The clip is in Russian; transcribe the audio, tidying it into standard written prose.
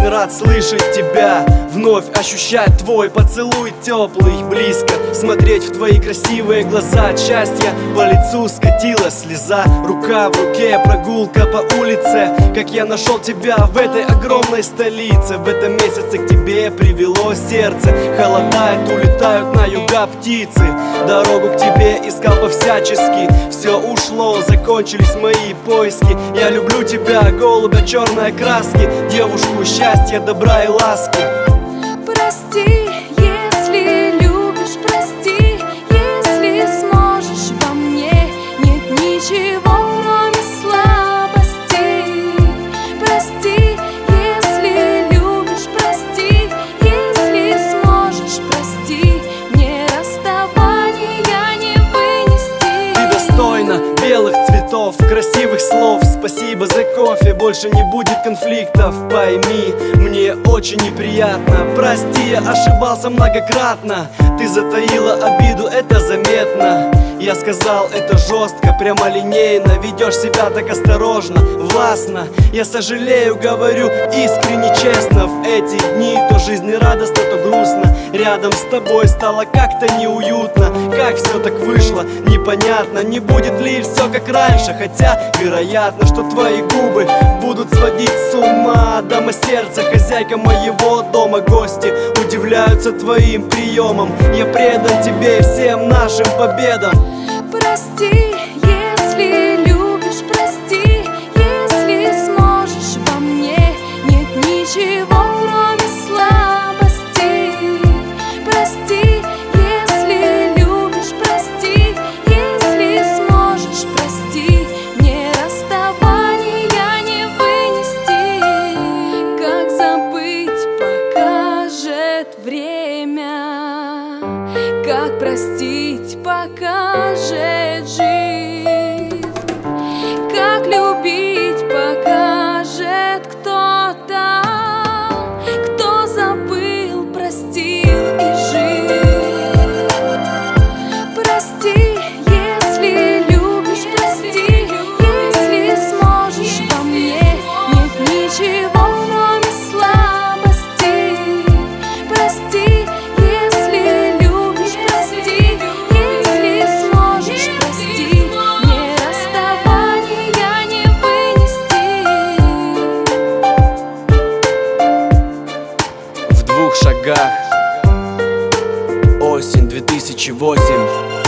очень рад слышать тебя, вновь ощущать твой поцелуй теплый, близко смотреть в твои красивые глаза. От счастья по лицу скатилась слеза, рука в руке, прогулка по улице. Как я нашел тебя в этой огромной столице. В этом месяце к тебе привело сердце. Холодает, улетают на юга птицы. Дорогу к тебе искал по-всячески. Все ушло, закончились мои поиски. Я люблю тебя, голубя черной краски, девушку счастья, добра и ласки. Прости, если любишь, прости, если сможешь, во мне нет ничего, кроме слабостей. Прости, если любишь, прости, если сможешь, прости, мне расставания не вынести. Ты достойна белых цветов, красивых слов. Спасибо за кофе, больше не будет конфликтов. Пойми, мне очень неприятно. Прости, я ошибался многократно. Ты затаила обиду, это заметно. Я сказал это жестко, прямолинейно. Ведешь себя так осторожно, властно. Я сожалею, говорю искренне, честно. В эти дни то жизнерадостно, то грустно. Рядом с тобой стало как-то неуютно. Как все так вышло, непонятно. Не будет ли все как раньше? Хотя вероятно, что твои губы будут сводить с ума. Дама сердца, хозяйка моего дома. Гости удивляются твоим приемам. Я предан тебе и всем нашим победам. Прости, если любишь, прости, если сможешь, во мне нет ничего, кроме слабостей. Прости, если любишь, прости, если сможешь, прости, мне расставания не вынести. Как забыть, покажет время, как простить, покажет жизнь, как любить, покажет кто-то, кто забыл, простил и жил. Прости, если любишь, прости, если сможешь, во мне нет ничего, кроме слабостей. Прости, если любишь, прости, если сможешь, прости, мне расставания не вынести. В 2 шагах. Осень 2008.